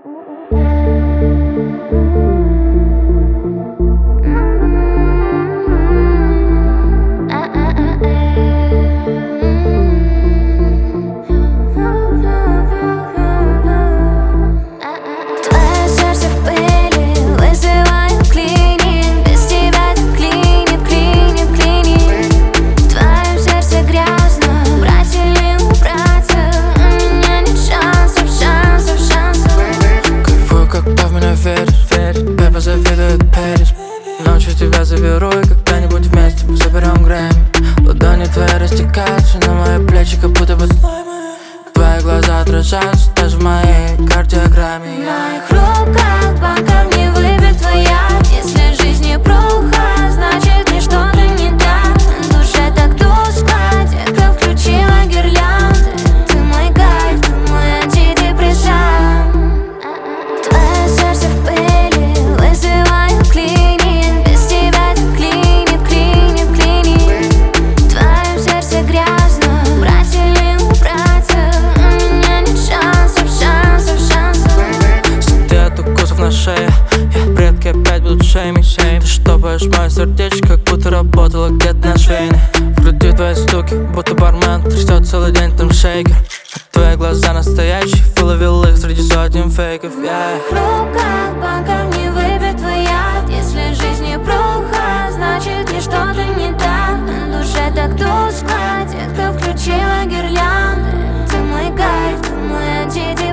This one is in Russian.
Ночью тебя заберу и когда-нибудь вместе мы заберем Грэмми. Ладони твои растекаются на мои плечи, как будто бы слаймы. Твои глаза отражаются даже в моей кардиограмме. В моих руках по камню выбит твой яд. Если в жизни плохо, значит мне что-то не так. В душе так тускло, детка включила гирлянды. Ты мой кайф, ты мой антидепрессант. Твое сердце в пыли, вызываю клининг. Без тебя так клинит, клинит, клинит. В твоем сердце грязно, брать или убраться. У меня нет шансов, шансов, шансов. Ты от укусов на шее, предки опять будут шеймить. Ты штопаешь мое сердечко, как будто работала где-то на швейной. В груди твои стуки, будто бармен трясет целый день там шейкер. А твои глаза настоящие, выловил их среди сотен фейков. В руках по камню выбит твой яд. Если в жизни плохо, значит мне что-то не так. В душе так тускло, детка включила гирлянды. Ты мой кайф, ты мой антидепрессант.